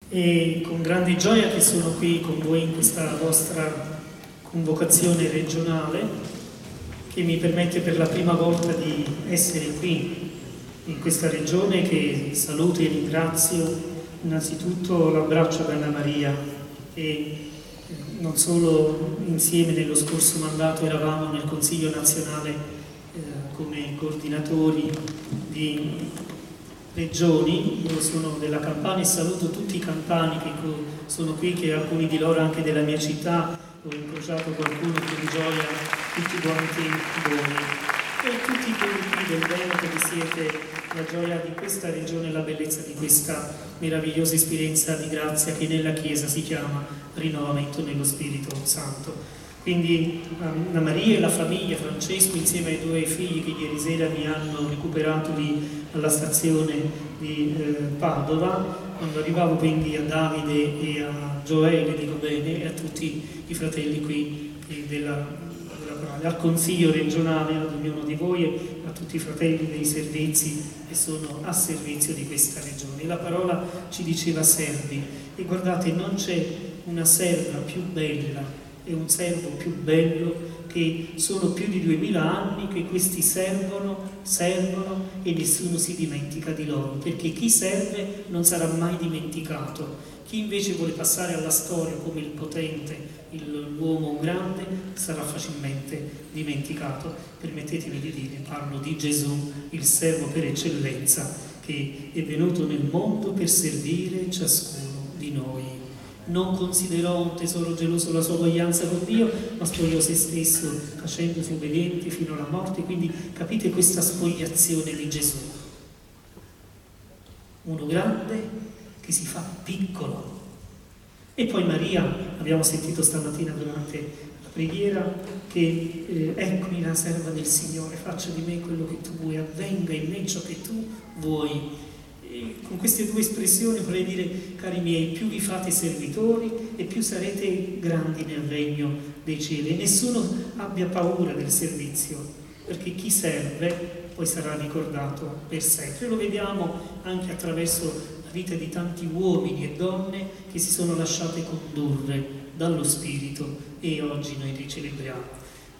e con grande gioia che sono qui con voi in questa vostra convocazione regionale che mi permette per la prima volta di essere qui in questa regione, che saluto e ringrazio. Innanzitutto l'abbraccio ad Anna Maria, e non solo insieme nello scorso mandato eravamo nel Consiglio nazionale come coordinatori di regioni. Io sono della Campania e saluto tutti i campani che sono qui, che alcuni di loro anche della mia città, ho incrociato qualcuno con gioia, tutti quanti voi e tutti quelli del Veneto che siete la gioia di questa regione e la bellezza di questa meravigliosa esperienza di grazia che nella Chiesa si chiama rinnovamento nello Spirito Santo. Quindi Anna Maria e la famiglia, Francesco insieme ai due figli che ieri sera mi hanno recuperato lì alla stazione di Padova, quando arrivavo, quindi a Davide e a Gioele, dico bene, e a tutti i fratelli qui al Consiglio regionale, ad ognuno di voi e a tutti i fratelli dei servizi che sono a servizio di questa regione. La parola ci diceva servi, e guardate, non c'è una serva più bella e un servo più bello, che sono più di 2000 anni che questi servono e nessuno si dimentica di loro, perché chi serve non sarà mai dimenticato. Chi invece vuole passare alla storia come il potente, l'uomo grande, sarà facilmente dimenticato. Permettetemi di dire, parlo di Gesù, il servo per eccellenza, che è venuto nel mondo per servire ciascuno di noi. Non considerò un tesoro geloso la sua uguaglianza con Dio, ma spogliò se stesso, facendosi obbediente fino alla morte. Quindi capite questa spogliazione di Gesù. Uno grande che si fa piccolo. E poi Maria, abbiamo sentito stamattina durante la preghiera, che eccomi la serva del Signore, faccia di me quello che tu vuoi, avvenga in me ciò che tu vuoi. E con queste due espressioni vorrei dire, cari miei, più vi fate servitori e più sarete grandi nel regno dei cieli. E nessuno abbia paura del servizio, perché chi serve poi sarà ricordato per sempre. Lo vediamo anche attraverso la vita di tanti uomini e donne che si sono lasciate condurre dallo Spirito e oggi noi li celebriamo.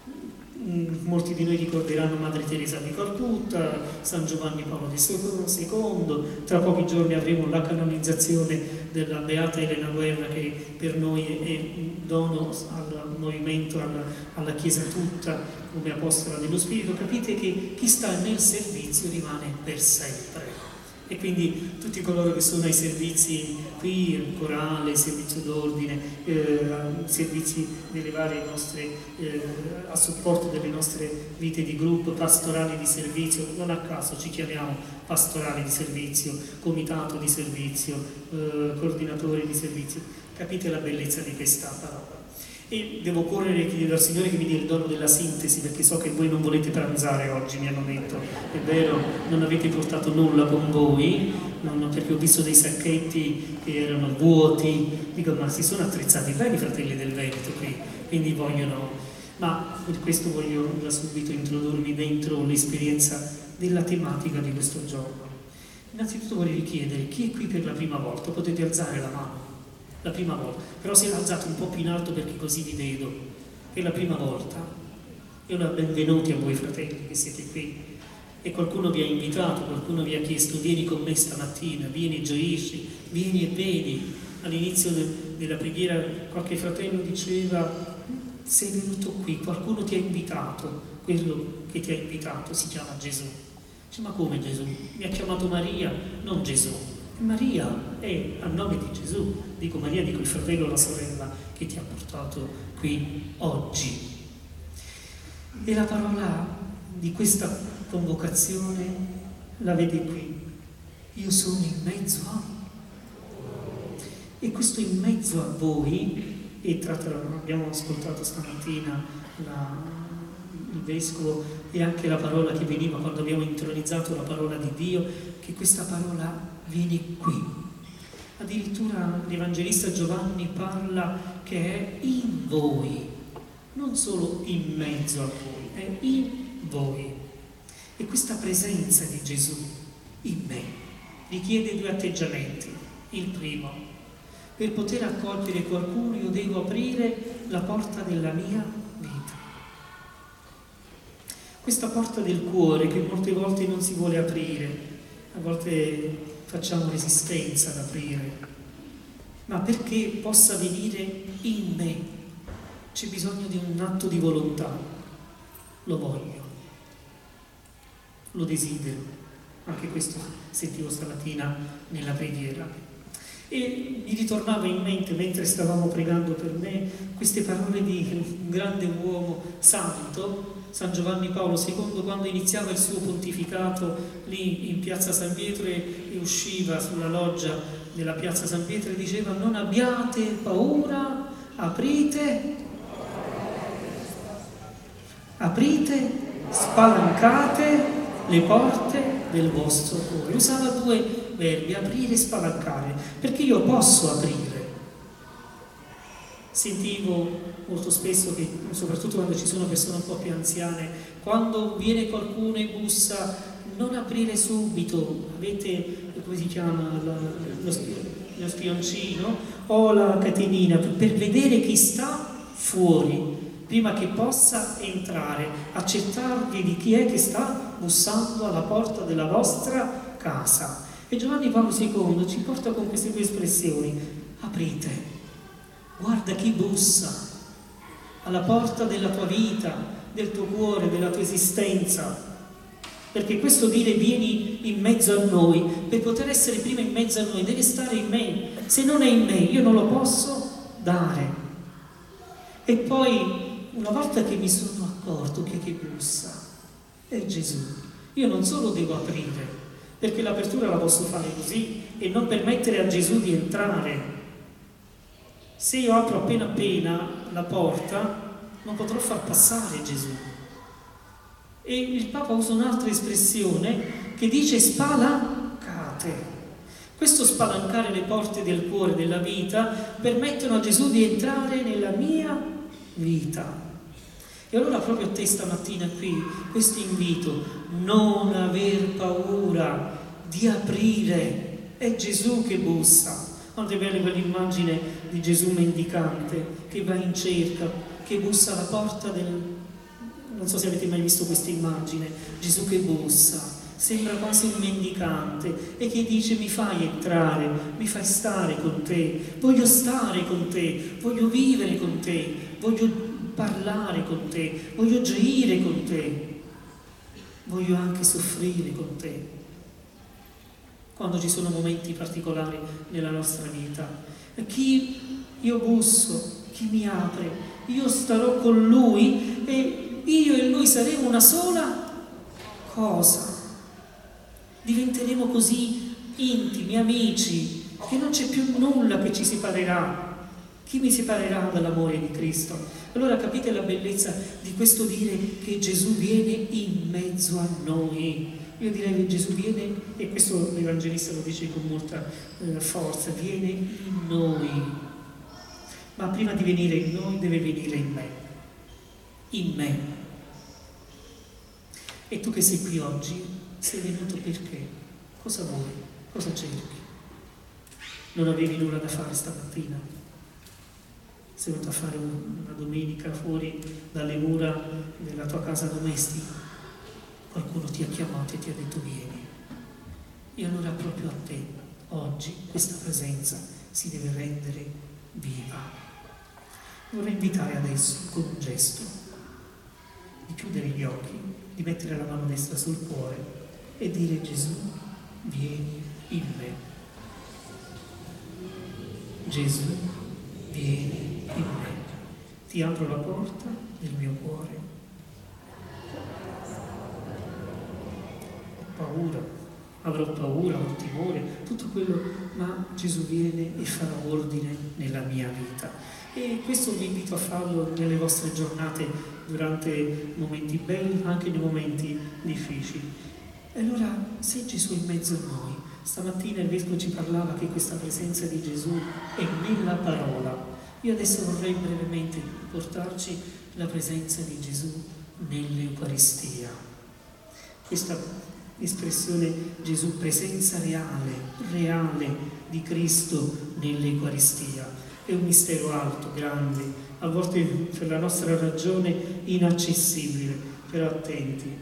Molti di noi ricorderanno Madre Teresa di Calcutta, San Giovanni Paolo II, tra pochi giorni avremo la canonizzazione della Beata Elena Guerra, che per noi è un dono al movimento, alla Chiesa tutta, come apostola dello Spirito. Capite che chi sta nel servizio rimane per sempre. E quindi tutti coloro che sono ai servizi qui, il corale, il servizio d'ordine, servizi delle varie nostre, a supporto delle nostre vite di gruppo, pastorali di servizio, non a caso ci chiamiamo pastorali di servizio, comitato di servizio, coordinatori di servizio. Capite la bellezza di questa parola. E devo correre e chiedere al Signore che mi dia il dono della sintesi, perché so che voi non volete pranzare oggi, mi hanno detto. È vero, non avete portato nulla con voi, perché ho visto dei sacchetti che erano vuoti. Dico, ma si sono attrezzati bene i fratelli del Veneto qui, quindi vogliono. Ma per questo voglio da subito introdurmi dentro l'esperienza della tematica di questo giorno. Innanzitutto vorrei chiedere, chi è qui per la prima volta? Potete alzare la mano. La prima volta, però se l'alzate un po' più in alto perché così vi vedo. È la prima volta. E una benvenuti a voi fratelli che siete qui. E qualcuno vi ha invitato, qualcuno vi ha chiesto, vieni con me stamattina, vieni e gioisci, vieni e vedi. All'inizio della preghiera qualche fratello diceva, sei venuto qui, qualcuno ti ha invitato. Quello che ti ha invitato si chiama Gesù. Dice, ma come Gesù? Mi ha chiamato Maria, non Gesù. Maria è a nome di Gesù, dico Maria, dico il fratello o la sorella che ti ha portato qui oggi. E la parola di questa convocazione la vede qui. Io sono in mezzo a. E questo in mezzo a voi, e tra l'altro abbiamo ascoltato stamattina il Vescovo e anche la parola che veniva quando abbiamo intronizzato la parola di Dio, che questa parola viene qui. Addirittura l'Evangelista Giovanni parla che è in voi, non solo in mezzo a voi, è in voi. E questa presenza di Gesù in me richiede due atteggiamenti. Il primo, Per poter accogliere qualcuno io devo aprire la porta della mia vita. Questa porta del cuore che molte volte non si vuole aprire, a volte facciamo resistenza ad aprire, ma perché possa venire in me c'è bisogno di un atto di volontà. Lo voglio, lo desidero. Anche questo sentivo stamattina nella preghiera. E mi ritornava in mente, mentre stavamo pregando per me, queste parole di un grande uomo santo, San Giovanni Paolo II, quando iniziava il suo pontificato lì in piazza San Pietro e usciva sulla loggia della piazza San Pietro e diceva: non abbiate paura, aprite, spalancate le porte del vostro cuore. Usava due verbi, aprire e spalancare, perché io posso aprire. Sentivo molto spesso che, soprattutto quando ci sono persone un po' più anziane, quando viene qualcuno e bussa, non aprire subito, avete, come si chiama, lo spioncino o la catenina, per vedere chi sta fuori, prima che possa entrare, accertarvi di chi è che sta bussando alla porta della vostra casa. E Giovanni Paolo II ci porta con queste due espressioni: aprite, guarda chi bussa alla porta della tua vita, del tuo cuore, della tua esistenza. Perché questo dire vieni in mezzo a noi, per poter essere prima in mezzo a noi, deve stare in me. Se non è in me, io non lo posso dare. E poi, una volta che mi sono accorto che bussa è Gesù, io non solo devo aprire, perché l'apertura la posso fare così e non permettere a Gesù di entrare. Se io apro appena la porta, non potrò far passare Gesù. E il Papa usa un'altra espressione che dice spalancate. Questo spalancare le porte del cuore, della vita, permettono a Gesù di entrare nella mia vita. E allora proprio a te stamattina qui questo invito: non aver paura di aprire, è Gesù che bussa. Quanto è bella quell'immagine di Gesù mendicante che va in cerca, che bussa alla porta del... Non so se avete mai visto questa immagine, Gesù che bussa, sembra quasi un mendicante e che dice: mi fai entrare, mi fai stare con te, voglio stare con te, voglio vivere con te, voglio parlare con te, voglio gioire con te, voglio anche soffrire con te. Quando ci sono momenti particolari nella nostra vita, chi io busso, chi mi apre, io starò con lui e io e lui saremo una sola cosa. Diventeremo così intimi, amici, che non c'è più nulla che ci separerà. Chi mi separerà dall'amore di Cristo? Allora capite la bellezza di questo dire che Gesù viene in mezzo a noi. Io direi che Gesù viene, e questo l'Evangelista lo dice con molta forza, viene in noi. Ma prima di venire in noi deve venire in me. In me. E tu che sei qui oggi, sei venuto perché? Cosa vuoi? Cosa cerchi? Non avevi nulla da fare stamattina? Sei venuto a fare una domenica fuori dalle mura della tua casa domestica? Qualcuno ti ha chiamato e ti ha detto vieni. E allora proprio a te, oggi, questa presenza si deve rendere viva. Vorrei invitare adesso, con un gesto, di chiudere gli occhi, di mettere la mano destra sul cuore e dire: Gesù, vieni in me. Gesù, vieni in me. Ti apro la porta del mio cuore. Avrò paura, ho timore, tutto quello, ma Gesù viene e farà ordine nella mia vita. E questo vi invito a farlo nelle vostre giornate, durante momenti belli, anche nei momenti difficili. E allora, se Gesù è in mezzo a noi, stamattina il Vescovo ci parlava che questa presenza di Gesù è nella parola. Io adesso vorrei brevemente portarci la presenza di Gesù nell'Eucaristia. Questa espressione Gesù, presenza reale di Cristo nell'Eucaristia. È un mistero alto, grande, a volte per la nostra ragione inaccessibile, però attenti.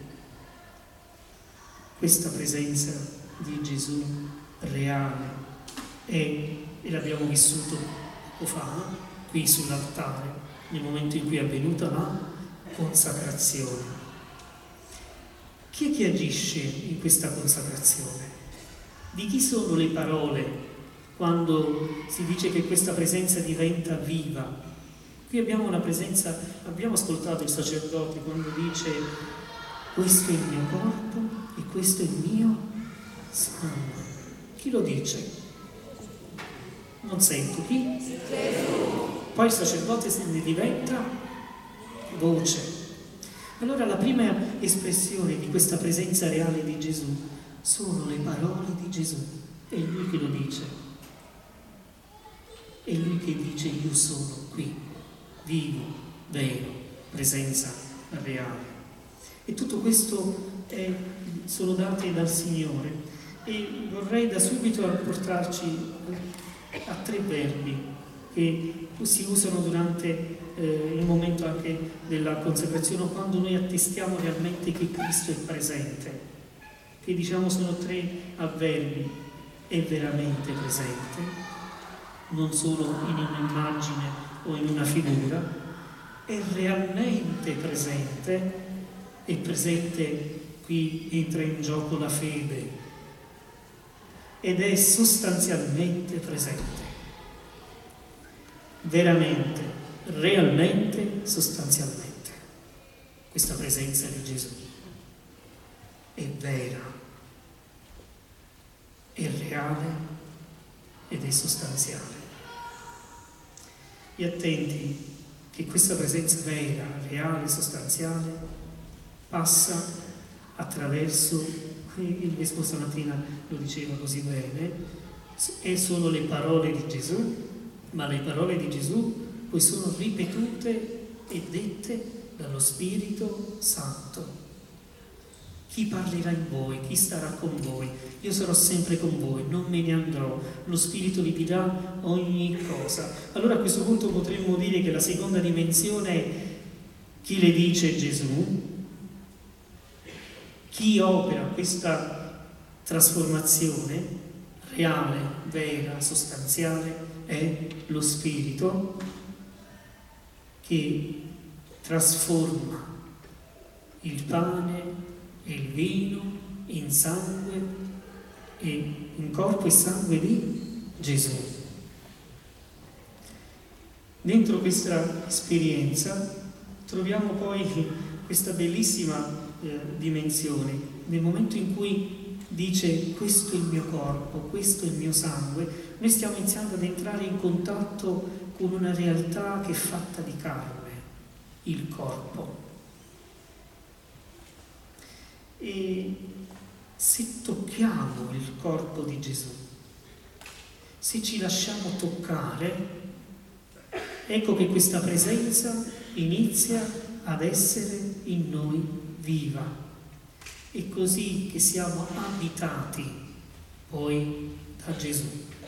Questa presenza di Gesù reale e l'abbiamo vissuto poco fa, qui sull'altare, nel momento in cui è avvenuta la consacrazione. Chi è che agisce in questa consacrazione? Di chi sono le parole quando si dice che questa presenza diventa viva? Qui abbiamo una presenza, abbiamo ascoltato il sacerdote quando dice: questo è il mio corpo e questo è il mio sangue. Chi lo dice? Non sento chi? Poi il sacerdote se ne diventa voce. Allora la prima espressione di questa presenza reale di Gesù sono le parole di Gesù. È Lui che lo dice. È Lui che dice: io sono qui, vivo, vero, presenza reale. E tutto questo sono date dal Signore. E vorrei da subito portarci a 3 verbi che si usano durante il momento anche della consacrazione, quando noi attestiamo realmente che Cristo è presente, che diciamo sono 3 avverbi: è veramente presente, non solo in un'immagine o in una figura, è realmente presente, è presente, qui entra in gioco la fede, ed è sostanzialmente presente. Veramente, realmente, sostanzialmente. Questa presenza di Gesù è vera, è reale ed è sostanziale. E attenti che questa presenza vera, reale, sostanziale passa attraverso, il Vescovo stamattina lo diceva così bene, e sono le parole di Gesù, ma le parole di Gesù poi sono ripetute e dette dallo Spirito Santo. Chi parlerà in voi? Chi starà con voi? Io sarò sempre con voi, non me ne andrò, lo Spirito vi dirà ogni cosa. Allora a questo punto potremmo dire che la seconda dimensione è chi le dice Gesù, chi opera questa trasformazione reale, vera, sostanziale, è lo Spirito che trasforma il pane e il vino in sangue e in corpo e sangue di Gesù. Dentro questa esperienza troviamo poi questa bellissima dimensione, nel momento in cui dice questo è il mio corpo, questo è il mio sangue, noi stiamo iniziando ad entrare in contatto con una realtà che è fatta di carne, il corpo. E se tocchiamo il corpo di Gesù, se ci lasciamo toccare, ecco che questa presenza inizia ad essere in noi viva. È così che siamo abitati poi da Gesù.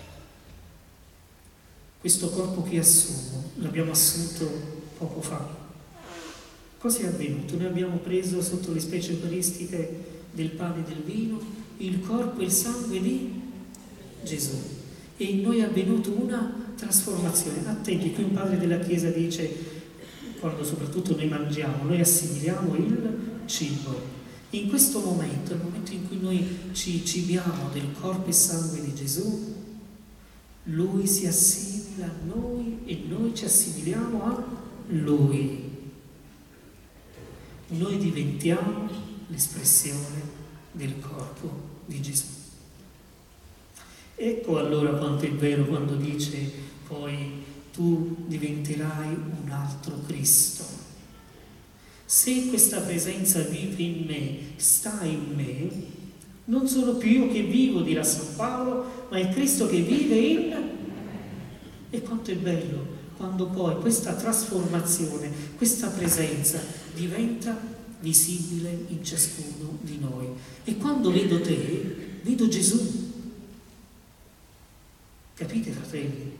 Questo corpo che assumo, l'abbiamo assunto poco fa. Cosa è avvenuto? Noi abbiamo preso sotto le specie eucaristiche del pane e del vino il corpo e il sangue di Gesù. E in noi è avvenuta una trasformazione. Attenti, qui un padre della Chiesa dice, quando soprattutto noi mangiamo, noi assimiliamo il cibo. In questo momento, nel momento in cui noi ci cibiamo del corpo e sangue di Gesù, Lui si assimila a noi e noi ci assimiliamo a Lui. Noi diventiamo l'espressione del corpo di Gesù. Ecco allora quanto è vero quando dice poi tu diventerai un altro Cristo. Se questa presenza vive in me, sta in me, non sono più io che vivo, dirà San Paolo, ma è Cristo che vive in me. E quanto è bello quando poi questa trasformazione, questa presenza diventa visibile in ciascuno di noi. E quando vedo te, vedo Gesù. Capite, fratelli?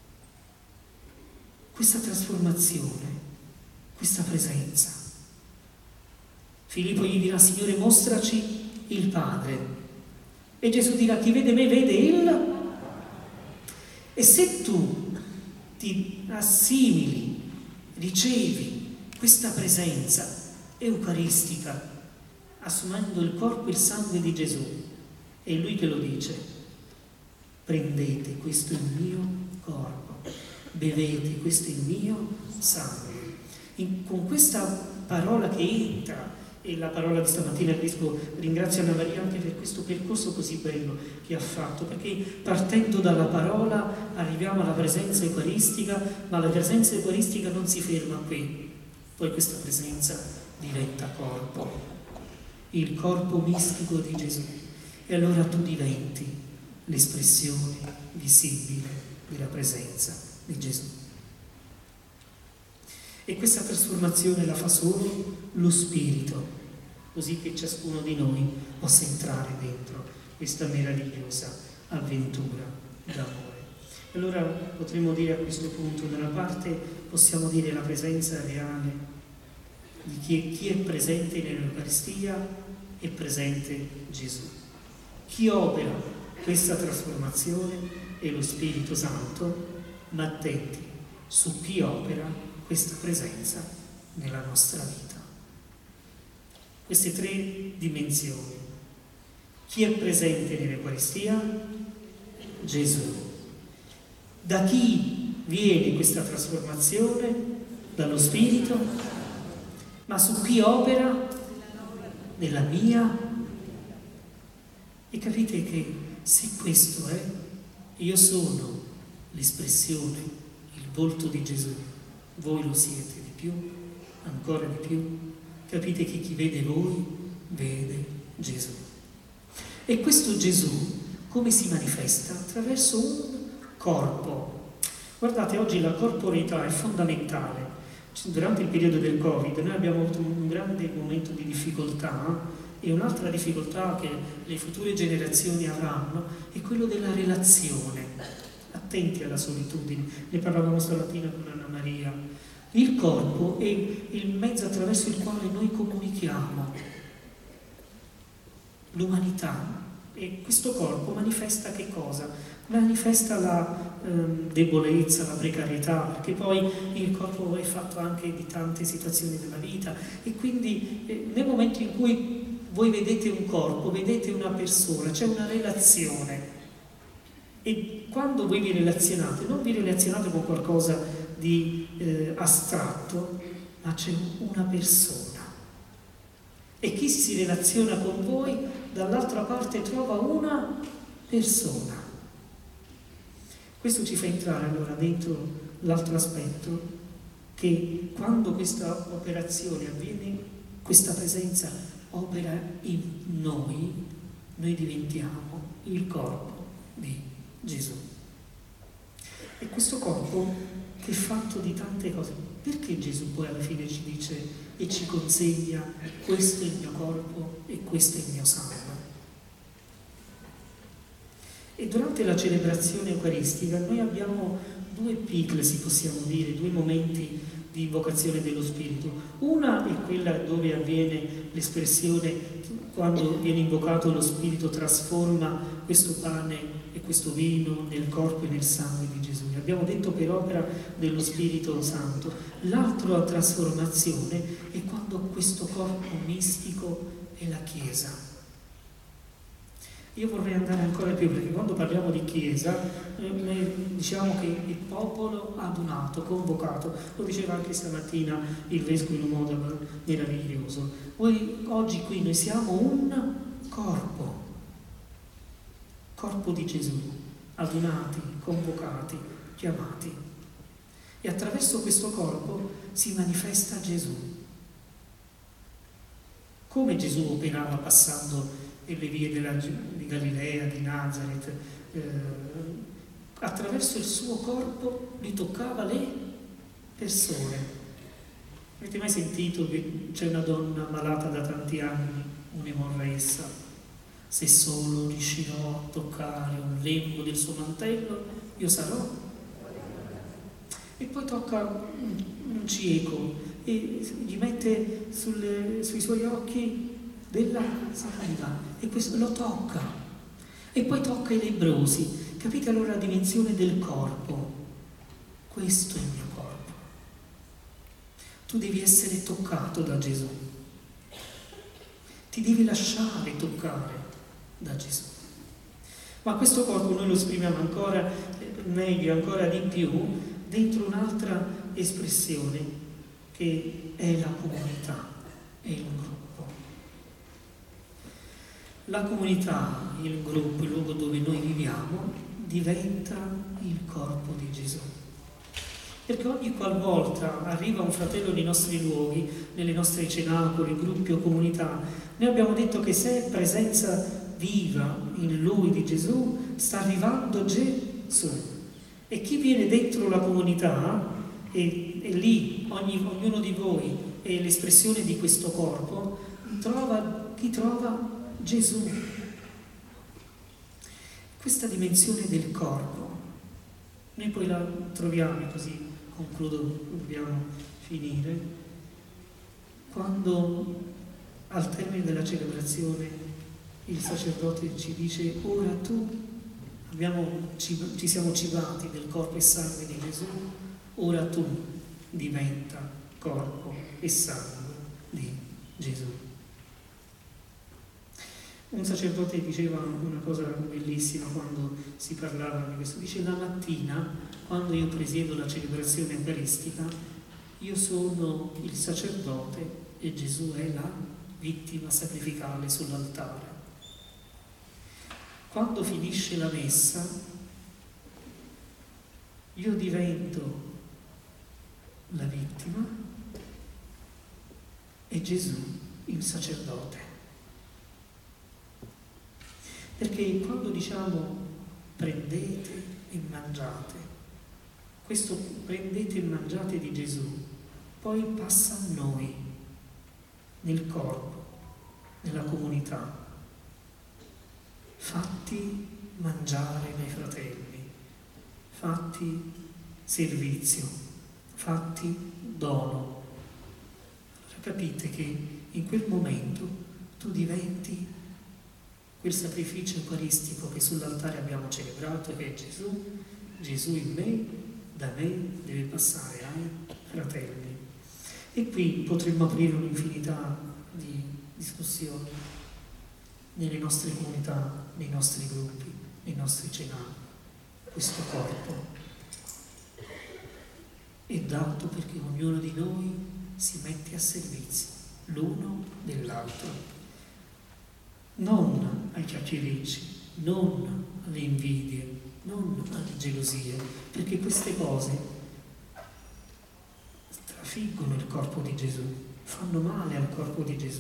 Questa trasformazione, questa presenza. Filippo gli dirà: Signore, mostraci il Padre. E Gesù dirà: chi vede me vede il. E se tu ti assimili, ricevi questa presenza eucaristica, assumendo il corpo e il sangue di Gesù, è Lui che lo dice: prendete, questo è il mio corpo, bevete, questo è il mio sangue. Con questa parola che entra, e la parola di stamattina il Vescovo ringrazia Anna Maria anche per questo percorso così bello che ha fatto, perché partendo dalla parola arriviamo alla presenza eucaristica, ma la presenza eucaristica non si ferma qui, poi questa presenza diventa corpo, il corpo mistico di Gesù, e allora tu diventi l'espressione visibile della presenza di Gesù. E questa trasformazione la fa solo lo Spirito, così che ciascuno di noi possa entrare dentro questa meravigliosa avventura d'amore. Allora potremmo dire a questo punto, da una parte possiamo dire la presenza reale di chi è presente nell'Eucaristia, è presente Gesù. Chi opera questa trasformazione è lo Spirito Santo, ma attenti su chi opera questa presenza nella nostra vita. Queste tre dimensioni. Chi è presente nell'Eucaristia? Gesù. Da chi viene questa trasformazione? Dallo Spirito. Ma su chi opera? Nella mia. E capite che se questo è, io sono l'espressione, il volto di Gesù, voi lo siete di più, ancora di più. Capite che chi vede voi vede Gesù. E questo Gesù come si manifesta? Attraverso un corpo. Guardate, oggi la corporeità è fondamentale. Durante il periodo del Covid noi abbiamo avuto un grande momento di difficoltà, e un'altra difficoltà che le future generazioni avranno è quello della relazione. Attenti alla solitudine, ne parlavamo stamattina con Anna Maria. Il corpo è il mezzo attraverso il quale noi comunichiamo l'umanità, e questo corpo manifesta che cosa? Manifesta la debolezza, la precarietà, perché poi il corpo è fatto anche di tante situazioni della vita, e quindi nel momento in cui voi vedete un corpo, vedete una persona, c'è una relazione, e quando voi vi relazionate, non vi relazionate con qualcosa di astratto, ma c'è una persona, e chi si relaziona con voi dall'altra parte trova una persona. Questo ci fa entrare allora dentro l'altro aspetto, che quando questa operazione avviene, questa presenza opera in noi diventiamo il corpo di Gesù. E questo corpo che è fatto di tante cose, perché Gesù poi alla fine ci dice e ci consegna: questo è il mio corpo e questo è il mio sangue? E durante la celebrazione eucaristica noi abbiamo due epiclesi, possiamo dire, due momenti di invocazione dello Spirito. Una è quella dove avviene l'espressione, quando viene invocato lo Spirito trasforma questo pane e questo vino nel corpo e nel sangue di Gesù. Abbiamo detto per opera dello Spirito Santo. L'altra trasformazione è quando questo corpo mistico è la Chiesa. Io vorrei andare ancora più, perché quando parliamo di Chiesa diciamo che il popolo adunato, convocato, lo diceva anche stamattina il Vescovo in un modo meraviglioso. Oggi qui noi siamo un corpo di Gesù, adunati, convocati, chiamati. E attraverso questo corpo si manifesta Gesù. Come Gesù operava passando nelle vie di Galilea, di Nazareth, attraverso il suo corpo lui toccava le persone. Avete mai sentito che c'è una donna malata da tanti anni, un'emorraessa? Se solo riuscirò a toccare un lembo del suo mantello, io sarò. E poi tocca un cieco e gli mette sui suoi occhi della saliva e questo lo tocca. E poi tocca i lebbrosi. Capite allora la dimensione del corpo? Questo è il mio corpo. Tu devi essere toccato da Gesù. Ti devi lasciare toccare da Gesù. Ma questo corpo noi lo esprimiamo ancora meglio, ancora di più, dentro un'altra espressione che è la comunità, è il gruppo. La comunità, il gruppo, il luogo dove noi viviamo, diventa il corpo di Gesù. Perché ogni qualvolta arriva un fratello nei nostri luoghi, nelle nostre cenacoli, gruppi o comunità, noi abbiamo detto che se è presenza viva in lui di Gesù, sta arrivando Gesù. E chi viene dentro la comunità, e lì ognuno di voi è l'espressione di questo corpo, chi trova Gesù. Questa dimensione del corpo, noi poi la troviamo, così concludo, dobbiamo finire, quando al termine della celebrazione il sacerdote ci dice: ora tu ci siamo cibati del corpo e sangue di Gesù, ora tu diventa corpo e sangue di Gesù. Un sacerdote diceva una cosa bellissima quando si parlava di questo. Dice: la mattina, quando io presiedo la celebrazione eucaristica, io sono il sacerdote e Gesù è la vittima sacrificale sull'altare. Quando finisce la messa, io divento la vittima e Gesù il sacerdote. Perché quando diciamo prendete e mangiate, questo prendete e mangiate di Gesù poi passa a noi, nel corpo, nella comunità. Fatti mangiare dai fratelli, fatti servizio, fatti dono. Allora capite che in quel momento tu diventi quel sacrificio eucaristico che sull'altare abbiamo celebrato, che è Gesù. Gesù in me, da me deve passare ai fratelli. E qui potremmo aprire un'infinità di discussioni nelle nostre comunità, nei nostri gruppi, nei nostri cenacoli. Questo corpo è dato perché ognuno di noi si mette a servizio l'uno dell'altro, non ai chiacchiericci, non alle invidie, non alle gelosie, perché queste cose trafiggono il corpo di Gesù, fanno male al corpo di Gesù.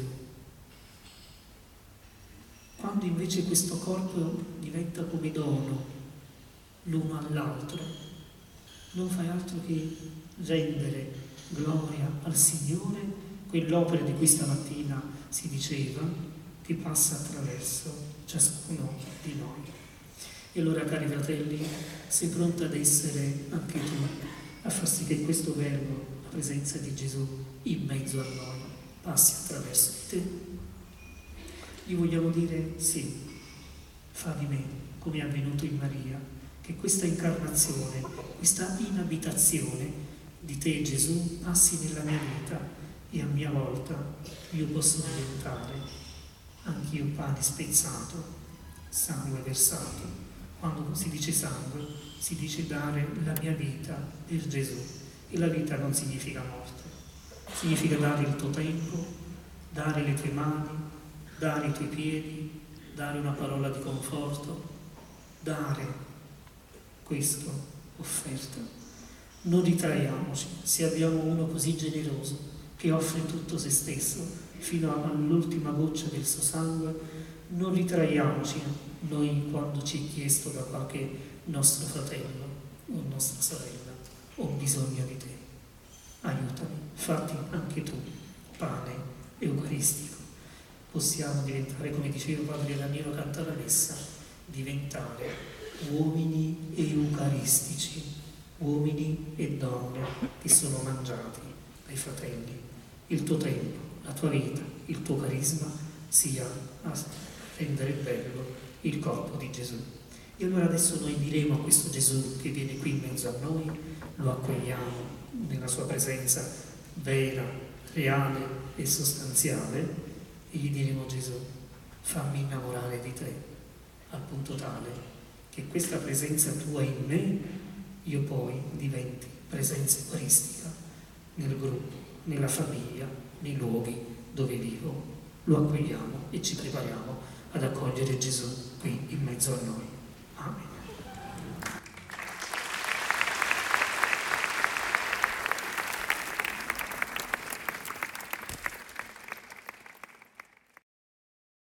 Quando invece questo corpo diventa come dono l'uno all'altro, non fai altro che rendere gloria al Signore, quell'opera di cui stamattina si diceva, che passa attraverso ciascuno di noi. E allora, cari fratelli, sei pronta ad essere anche tu a far sì che questo verbo, la presenza di Gesù in mezzo a noi, passi attraverso di te? Gli vogliamo dire: sì, fa di me come è avvenuto in Maria, che questa incarnazione, questa inabitazione di te, Gesù, passi nella mia vita e a mia volta io posso diventare anch'io pane spezzato, sangue versato. Quando si dice sangue, si dice dare la mia vita per Gesù. E la vita non significa morte, significa dare il tuo tempo, dare le tue mani, dare i tuoi piedi, dare una parola di conforto, dare questo offerta. Non ritraiamoci se abbiamo uno così generoso che offre tutto se stesso fino all'ultima goccia del suo sangue. Non ritraiamoci noi quando ci è chiesto da qualche nostro fratello o nostra sorella: ho bisogno di te, aiutami, fatti anche tu pane eucaristico. possiamo diventare, come diceva Padre Danielo cantava la messa, diventare uomini eucaristici, uomini e donne che sono mangiati dai fratelli. Il tuo tempo, la tua vita, il tuo carisma sia a rendere bello il corpo di Gesù. E allora adesso noi diremo a questo Gesù che viene qui in mezzo a noi, lo accogliamo nella sua presenza vera, reale e sostanziale, e gli diremo: Gesù, fammi innamorare di te al punto tale che questa presenza tua in me, io poi diventi presenza eucaristica nel gruppo, nella famiglia, nei luoghi dove vivo. Lo accogliamo e ci prepariamo ad accogliere Gesù qui in mezzo a noi. Amen.